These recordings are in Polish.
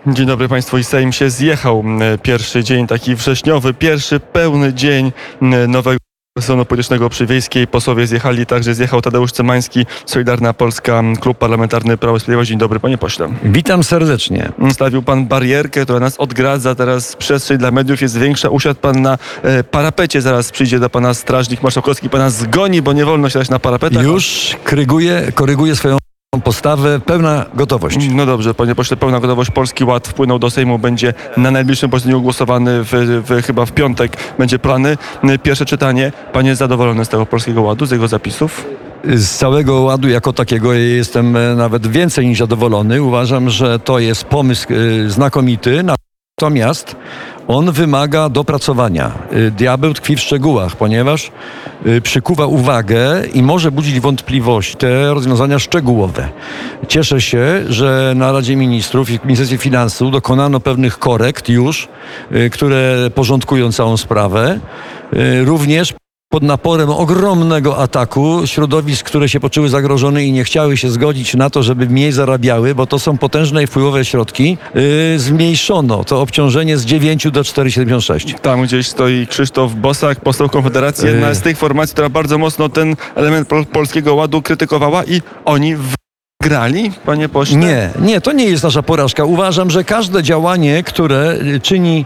Dzień dobry Państwu. I Sejm się zjechał. Pierwszy dzień, taki wrześniowy, pierwszy pełny dzień nowego sezonu politycznego przy Wiejskiej. Posłowie zjechali, także zjechał Tadeusz Cymański, Solidarna Polska, Klub Parlamentarny Prawo i Sprawiedliwość. Dzień dobry, panie pośle. Witam serdecznie. Stawił pan barierkę, która nas odgradza. Teraz przestrzeń dla mediów jest większa. Usiadł pan na parapecie. Zaraz przyjdzie do pana strażnik marszałkowski, pana zgoni, bo nie wolno siadać na parapetach. Już koryguję swoją postawę, pełna gotowość. No dobrze, panie pośle, pełna gotowość. Polski Ład wpłynął do Sejmu, będzie na najbliższym posiedzeniu głosowany chyba w piątek. Będzie plany. Pierwsze czytanie. Pan jest zadowolony z tego Polskiego Ładu, z jego zapisów? Z całego ładu jako takiego jestem nawet więcej niż zadowolony. Uważam, że to jest pomysł znakomity, natomiast on wymaga dopracowania. Diabeł tkwi w szczegółach, ponieważ przykuwa uwagę i może budzić wątpliwości te rozwiązania szczegółowe. Cieszę się, że na Radzie Ministrów i w Ministerstwie Finansów dokonano pewnych korekt już, które porządkują całą sprawę. Również pod naporem ogromnego ataku środowisk, które się poczuły zagrożone i nie chciały się zgodzić na to, żeby mniej zarabiały, bo to są potężne i wpływowe środki, zmniejszono to obciążenie z 9 do 4,76. Tam gdzieś stoi Krzysztof Bosak, poseł Konfederacji, jedna z tych formacji, która bardzo mocno ten element Polskiego Ładu krytykowała i oni grali, panie pośle? Nie, to nie jest nasza porażka. Uważam, że każde działanie, które czyni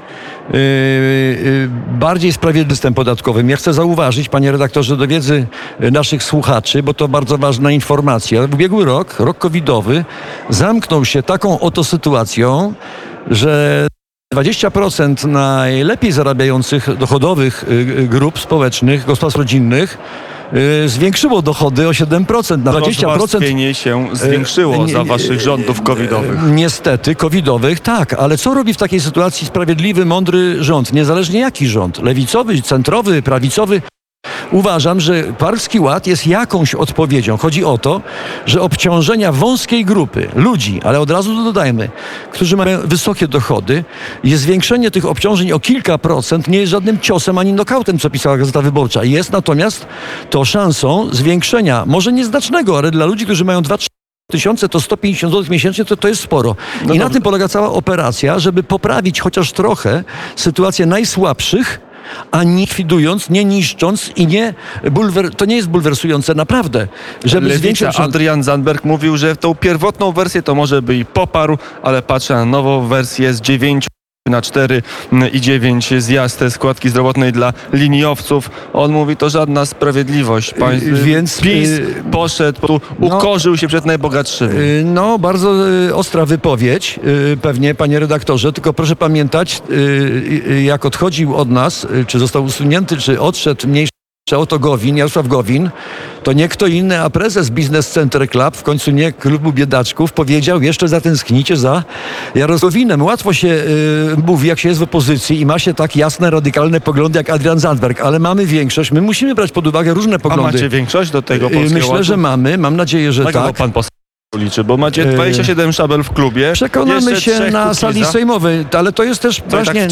bardziej sprawiedliwy system podatkowym. Ja chcę zauważyć, panie redaktorze, do wiedzy naszych słuchaczy, bo to bardzo ważna informacja. Ubiegły rok covidowy, zamknął się taką oto sytuacją, że 20% najlepiej zarabiających dochodowych grup społecznych, gospodarstw rodzinnych zwiększyło dochody o 7%. Na 20% rozwarstwienie się zwiększyło za waszych rządów covidowych. Niestety, covidowych, tak. Ale co robi w takiej sytuacji sprawiedliwy, mądry rząd? Niezależnie jaki rząd? Lewicowy, centrowy, prawicowy? Uważam, że Polski Ład jest jakąś odpowiedzią. Chodzi o to, że obciążenia wąskiej grupy ludzi, ale od razu dodajmy, którzy mają wysokie dochody, jest zwiększenie tych obciążeń o kilka procent, nie jest żadnym ciosem ani nokautem, co pisała Gazeta Wyborcza. Jest natomiast to szansą zwiększenia, może nieznacznego, ale dla ludzi, którzy mają 2-3 tysiące, to 150 zł miesięcznie, to jest sporo. I na tym polega cała operacja, żeby poprawić chociaż trochę sytuację najsłabszych, a nie likwidując, nie niszcząc i to nie jest bulwersujące naprawdę. Żeby zwiększyć... Adrian Zandberg mówił, że tą pierwotną wersję to może by i poparł, ale patrzę na nową wersję z 9 na 4 i 9 zjazd składki zdrowotnej dla liniowców. On mówi, to żadna sprawiedliwość. Więc PiS poszedł, ukorzył się przed najbogatszymi. Bardzo ostra wypowiedź, pewnie, panie redaktorze, tylko proszę pamiętać, jak odchodził od nas, czy został usunięty, czy odszedł mniejszy oto Jarosław Gowin, to nie kto inny, a prezes Business Center Club, w końcu nie klubu biedaczków, powiedział, jeszcze zatęsknicie za Jarosławinem. Łatwo się mówi, jak się jest w opozycji i ma się tak jasne, radykalne poglądy jak Adrian Zandberg, ale mamy większość. My musimy brać pod uwagę różne poglądy. A macie większość do tego Polskiego Myślę, Ładu? że mamy. Mam nadzieję, że tak. Pan poseł liczy, bo macie 27 szabel w klubie. Przekonamy się na sali sejmowej, ale to jest też właśnie...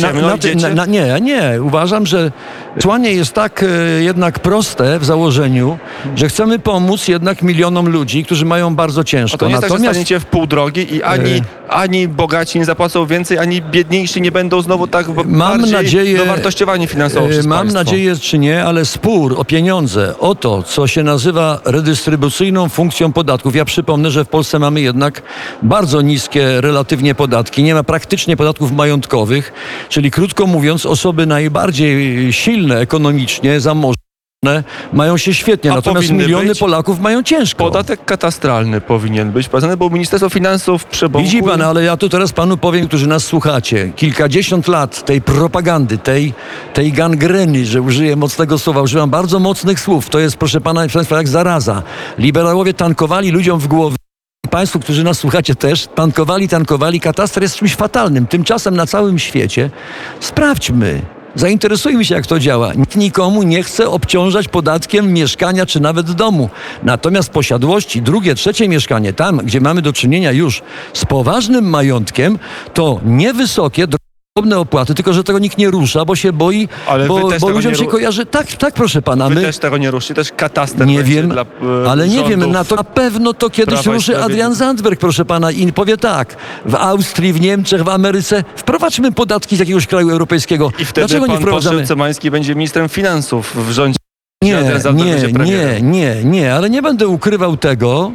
Nie. Uważam, że przesłanie jest tak jednak proste w założeniu, że chcemy pomóc jednak milionom ludzi, którzy mają bardzo ciężko. To nie jest tak, że staniecie w pół drogi i ani bogaci nie zapłacą więcej, ani biedniejsi nie będą znowu tak dowartościowani finansowo przez Mam państwo. nadzieję, czy nie, ale spór o pieniądze, o to, co się nazywa redystrybucyjną funkcją podatków. Ja przypomnę, że w Polsce mamy jednak bardzo niskie relatywnie podatki. Nie ma praktycznie podatków majątkowych, czyli krótko mówiąc, osoby najbardziej silne ekonomicznie, zamożne, mają się świetnie, natomiast miliony Polaków mają ciężko. Podatek katastralny powinien być wprowadzony, bo Ministerstwo Finansów przebąkuje... Widzi pan, ale ja tu teraz panu powiem, którzy nas słuchacie. Kilkadziesiąt lat tej propagandy, tej gangreny, że użyję mocnego słowa, używam bardzo mocnych słów. To jest, proszę państwa, jak zaraza. Liberałowie tankowali ludziom w głowę. Państwu, którzy nas słuchacie też, tankowali, kataster jest czymś fatalnym. Tymczasem na całym świecie sprawdźmy, zainteresujmy się, jak to działa. Nikt nikomu nie chce obciążać podatkiem mieszkania czy nawet domu. Natomiast posiadłości, drugie, trzecie mieszkanie, tam, gdzie mamy do czynienia już z poważnym majątkiem, to niewysokie, podobne opłaty, tylko że tego nikt nie rusza, bo się boi, Ale wy bo też tego ludziom nie się ru- kojarzy. Tak, proszę pana, Wy my... też tego nie ruszy, też kataster Nie będzie wiem, dla ale nie rządów. wiem, na pewno to kiedyś Prawa i ruszy Adrian Sprawiedliwości. Zandberg, proszę pana, i powie tak, w Austrii, w Niemczech, w Ameryce wprowadźmy podatki z jakiegoś kraju europejskiego. I wtedy Dlaczego nie pan wprowadzamy? poseł Cymański będzie ministrem finansów w rządzie. Adrian Zandberg będzie premierem. Nie, ale nie będę ukrywał tego,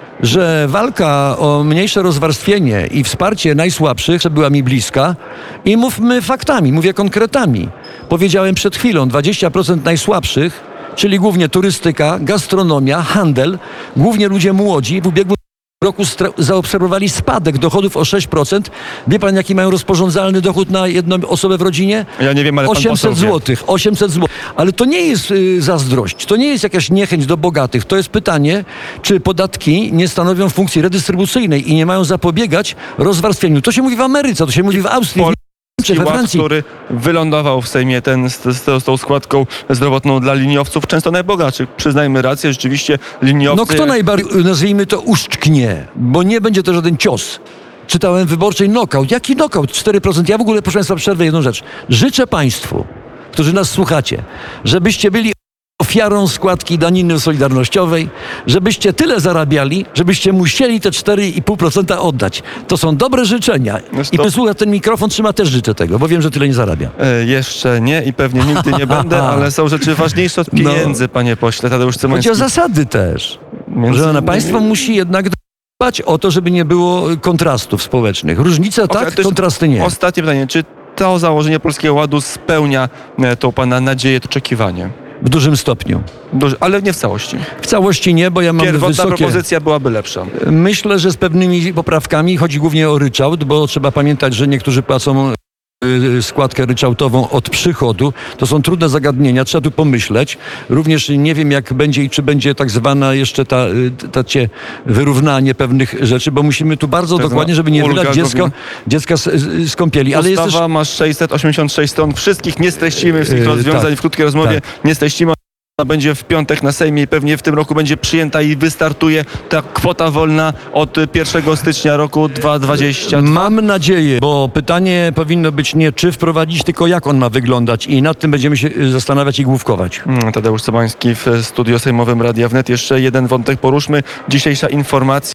że walka o mniejsze rozwarstwienie i wsparcie najsłabszych była mi bliska i mówmy faktami, mówię konkretami. Powiedziałem przed chwilą, 20% najsłabszych, czyli głównie turystyka, gastronomia, handel, głównie ludzie młodzi w ubiegłym roku zaobserwowali spadek dochodów o 6%. Wie pan, jaki mają rozporządzalny dochód na jedną osobę w rodzinie? Ja nie wiem, ale pan poseł 800 wie. zł. 800 zł. Ale to nie jest zazdrość. To nie jest jakaś niechęć do bogatych. To jest pytanie, czy podatki nie stanowią funkcji redystrybucyjnej i nie mają zapobiegać rozwarstwieniu. To się mówi w Ameryce, to się mówi w Austrii, w Niemczech, we Ład, Francji. który wylądował w Sejmie z tą składką zdrowotną dla liniowców, często najbogatszych. Przyznajmy rację, rzeczywiście liniowcy... No kto najbardziej, nazwijmy to, uszczknie, bo nie będzie to żaden cios. Czytałem w Wyborczej knockout. Jaki knockout? 4%. Ja w ogóle, proszę państwa, przerwę jedną rzecz. Życzę państwu, którzy nas słuchacie, żebyście byli ofiarą składki daniny solidarnościowej, żebyście tyle zarabiali, żebyście musieli te 4,5% oddać. To są dobre życzenia. I wysłucha ten mikrofon, trzyma, też życzę tego, bo wiem, że tyle nie zarabiam. Jeszcze nie i pewnie nigdy nie będę, ale są rzeczy ważniejsze od pieniędzy, panie pośle Tadeusz Cymański. Chodzi o zasady też. Między Że innymi- państwo musi jednak dbać o to, żeby nie było kontrastów społecznych. Różnice Okej, tak, to jest kontrasty nie. Ostatnie pytanie. Czy to założenie Polskiego Ładu spełnia tą pana nadzieję, to oczekiwanie? W dużym stopniu. Ale nie w całości. W całości nie, bo ja mam Pierwotna wysokie... propozycja byłaby lepsza. Myślę, że z pewnymi poprawkami, chodzi głównie o ryczałt, bo trzeba pamiętać, że niektórzy płacą składkę ryczałtową od przychodu. To są trudne zagadnienia, trzeba tu pomyśleć. Również nie wiem, jak będzie i czy będzie tak zwana jeszcze takie wyrównanie pewnych rzeczy, bo musimy tu bardzo Tak dokładnie, zwana żeby nie ulga wylać dziecka z kąpieli. Ale jest Ustawa też... ma 686 stron. Wszystkich nie streścimy, wszystkich rozwiązań tak, w krótkiej rozmowie tak. nie streścimy. Ona będzie w piątek na Sejmie i pewnie w tym roku będzie przyjęta i wystartuje ta kwota wolna od 1 stycznia roku 2022. Mam nadzieję, bo pytanie powinno być nie czy wprowadzić, tylko jak on ma wyglądać i nad tym będziemy się zastanawiać i główkować. Tadeusz Cymański w studio sejmowym Radia Wnet. Jeszcze jeden wątek poruszmy. Dzisiejsza informacja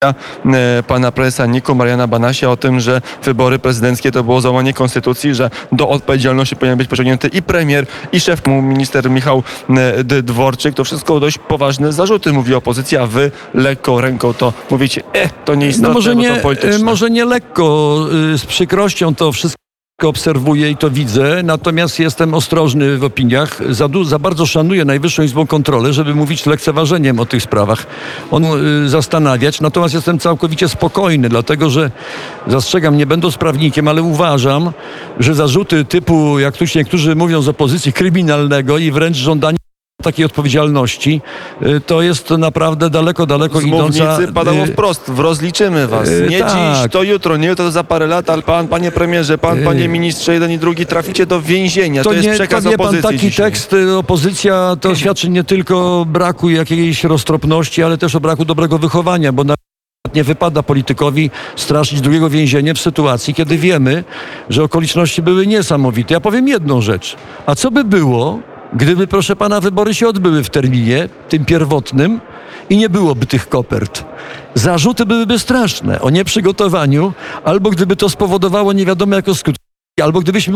pana prezesa NIK-u Mariana Banasia o tym, że wybory prezydenckie to było złamanie konstytucji, że do odpowiedzialności powinien być pociągnięty i premier, i szef, minister Michał Dworczyk. To wszystko dość poważne zarzuty, mówi opozycja. Wy lekką ręką to mówicie, to nieistotne, No może bo nie, to polityczne. może nie lekko, z przykrością to wszystko obserwuję i to widzę, natomiast jestem ostrożny w opiniach. Za bardzo szanuję Najwyższą Izbą Kontroli, żeby mówić z lekceważeniem o tych sprawach. Zastanawiać, natomiast jestem całkowicie spokojny, dlatego że zastrzegam, nie będąc prawnikiem, ale uważam, że zarzuty typu, jak tu się niektórzy mówią z opozycji, kryminalnego i wręcz żądanie takiej odpowiedzialności, to jest naprawdę daleko Z idąca... mównicy padało wprost, rozliczymy was. Nie tak. dziś, to jutro, nie jutro, to za parę lat, ale pan, panie premierze, panie ministrze, jeden i drugi traficie do więzienia. To jest przekaz wie pan, opozycji taki dzisiaj. tekst, opozycja, to świadczy nie tylko o braku jakiejś roztropności, ale też o braku dobrego wychowania, bo nie wypada politykowi straszyć drugiego więzienia w sytuacji, kiedy wiemy, że okoliczności były niesamowite. Ja powiem jedną rzecz. A co by było, gdyby, proszę pana, wybory się odbyły w terminie, tym pierwotnym, i nie byłoby tych kopert? Zarzuty byłyby straszne o nieprzygotowaniu, albo gdyby to spowodowało nie wiadomo jako skutki, albo gdybyśmy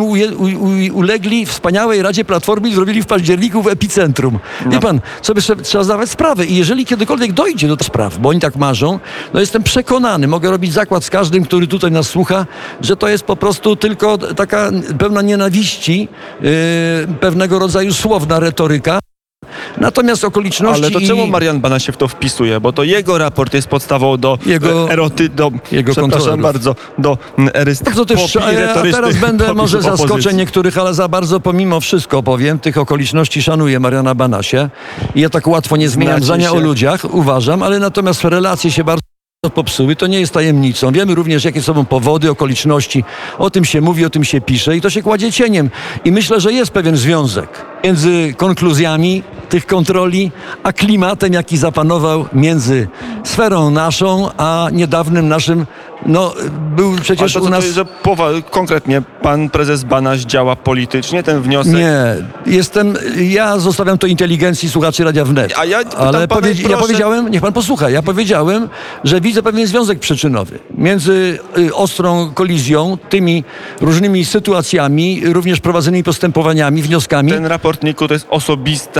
ulegli wspaniałej Radzie Platformy i zrobili w październiku w epicentrum. Wie pan, sobie trzeba zdawać sprawę. I jeżeli kiedykolwiek dojdzie do tych spraw, bo oni tak marzą, no jestem przekonany, mogę robić zakład z każdym, który tutaj nas słucha, że to jest po prostu tylko taka pełna nienawiści, pewnego rodzaju słowna retoryka. Natomiast okoliczności... Ale to czemu Marian Banaś się w to wpisuje? Bo to jego raport jest podstawą do przepraszam kontrolerów. bardzo, do Bardzo też, a teraz będę, może zaskoczę niektórych, ale za bardzo pomimo wszystko powiem, tych okoliczności szanuję Mariana Banasia i ja tak łatwo nie zmieniam Znacie zdania się. o ludziach, uważam, ale natomiast relacje się bardzo popsuły, to nie jest tajemnicą. Wiemy również, jakie są powody, okoliczności. O tym się mówi, o tym się pisze i to się kładzie cieniem. I myślę, że jest pewien związek między konkluzjami tych kontroli, a klimatem, jaki zapanował między sferą naszą, a niedawnym naszym, no był przecież u nas... Konkretnie pan prezes Banaś działa politycznie, ten wniosek... Nie, ja zostawiam to inteligencji słuchaczy Radia Wnet. A ja ale pana, ja powiedziałem, niech pan posłucha, ja powiedziałem, że widzę pewien związek przyczynowy między ostrą kolizją, tymi różnymi sytuacjami, również prowadzonymi postępowaniami, wnioskami. Ten raport NIK-u to jest osobista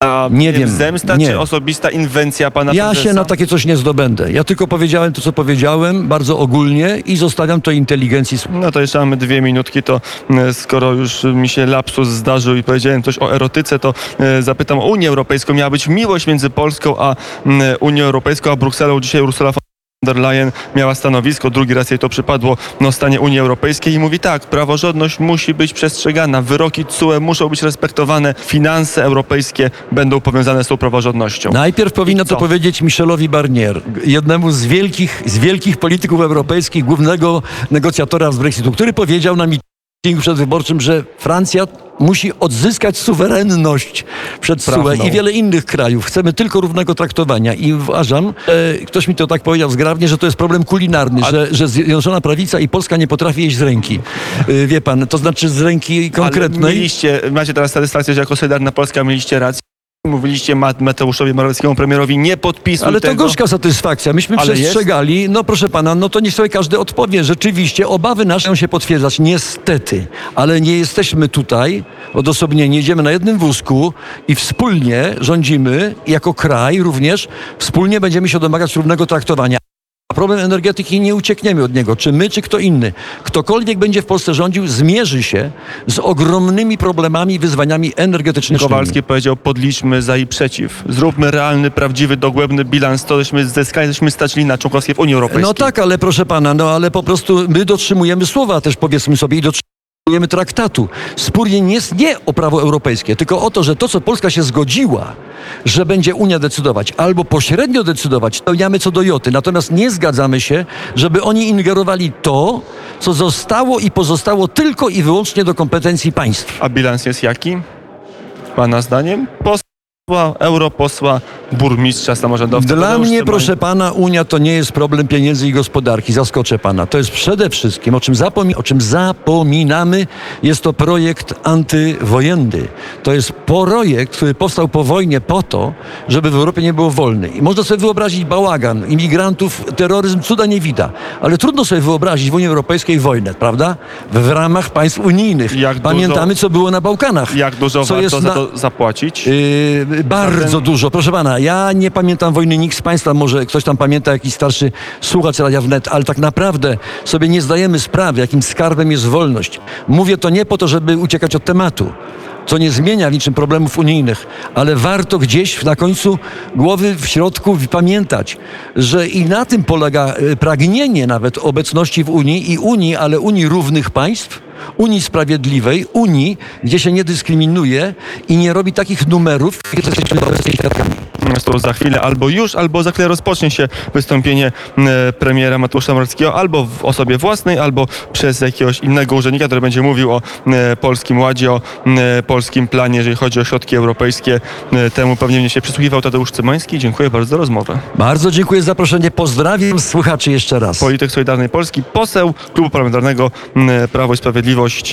zemsta, nie. czy osobista inwencja pana prezesa? Ja się na takie coś nie zdobędę. Ja tylko powiedziałem to, co powiedziałem, bardzo ogólnie i zostawiam to inteligencji. No to jeszcze mamy 2 minutki, to skoro już mi się lapsus zdarzył i powiedziałem coś o erotyce, to zapytam o Unię Europejską. Miała być miłość między Polską a Unią Europejską, a Brukselą. Dzisiaj Ursula von der Leyen miała stanowisko, drugi raz jej to przypadło na stanie Unii Europejskiej i mówi tak, praworządność musi być przestrzegana, wyroki TSUE muszą być respektowane, finanse europejskie będą powiązane z tą praworządnością. Najpierw powinno to powiedzieć Michelowi Barnier, jednemu z wielkich polityków europejskich, głównego negocjatora z Brexitu, który powiedział na mitingu przedwyborczym, że Francja musi odzyskać suwerenność przed TSUE i wiele innych krajów. Chcemy tylko równego traktowania i uważam, ktoś mi to tak powiedział zgrabnie, że to jest problem kulinarny, że Zjednoczona Prawica i Polska nie potrafi jeść z ręki. Wie pan, to znaczy z ręki konkretnej. Macie teraz satysfakcję, że jako Solidarna Polska mieliście rację. Mówiliście Mateuszowi Morawieckiemu, premierowi, nie podpisuj ale tego. To gorzka satysfakcja. Myśmy przestrzegali. No proszę pana, no to niech sobie każdy odpowie. Rzeczywiście obawy nasze muszą się potwierdzać. Niestety. Ale nie jesteśmy tutaj odosobnieni. Jedziemy na jednym wózku i wspólnie rządzimy, jako kraj również, wspólnie będziemy się domagać równego traktowania. A problem energetyki, nie uciekniemy od niego. Czy my, czy kto inny. Ktokolwiek będzie w Polsce rządził, zmierzy się z ogromnymi problemami, wyzwaniami energetycznymi. Kowalski powiedział, podliczmy za i przeciw. Zróbmy realny, prawdziwy, dogłębny bilans. To żeśmy zyskali, żeśmy stać na członkostwie w Unii Europejskiej. No tak, ale proszę pana, ale po prostu my dotrzymujemy słowa też, powiedzmy sobie, i dotrzymujemy traktatu. Spór jest nie o prawo europejskie, tylko o to, że to, co Polska się zgodziła, że będzie Unia decydować, albo pośrednio decydować, spełniamy co do joty. Natomiast nie zgadzamy się, żeby oni ingerowali to, co zostało i pozostało tylko i wyłącznie do kompetencji państw. A bilans jest jaki? Pana zdaniem? Europosła, burmistrza, samorządowca. Dla mnie, proszę pana, Unia to nie jest problem pieniędzy i gospodarki. Zaskoczę pana. To jest przede wszystkim, o czym zapominamy, jest to projekt antywojenny. To jest projekt, który powstał po wojnie po to, żeby w Europie nie było wolny. I można sobie wyobrazić bałagan, imigrantów, terroryzm, cuda nie widać. Ale trudno sobie wyobrazić w Unii Europejskiej wojnę, prawda? W ramach państw unijnych. Pamiętamy, co było na Bałkanach. Jak dużo warto za to zapłacić? Bardzo dużo. Proszę pana, ja nie pamiętam wojny, nikt z państwa, może ktoś tam pamięta, jakiś starszy słuchacz Radia Wnet, ale tak naprawdę sobie nie zdajemy sprawy, jakim skarbem jest wolność. Mówię to nie po to, żeby uciekać od tematu, co nie zmienia w niczym problemów unijnych, ale warto gdzieś na końcu głowy w środku pamiętać, że i na tym polega pragnienie nawet obecności w Unii, ale Unii równych państw, Unii sprawiedliwej, Unii, gdzie się nie dyskryminuje i nie robi takich numerów, które jesteśmy obecnie świadkami. To za chwilę albo za chwilę rozpocznie się wystąpienie premiera Mateusza Morawieckiego albo w osobie własnej, albo przez jakiegoś innego urzędnika, który będzie mówił o Polskim Ładzie, o polskim planie, jeżeli chodzi o środki europejskie. Temu pewnie mnie się przysłuchiwał Tadeusz Cymański. Dziękuję bardzo za rozmowę. Bardzo dziękuję za zaproszenie. Pozdrawiam słuchaczy jeszcze raz. Polityk Solidarnej Polski, poseł Klubu Parlamentarnego Prawo i Sprawiedliwość.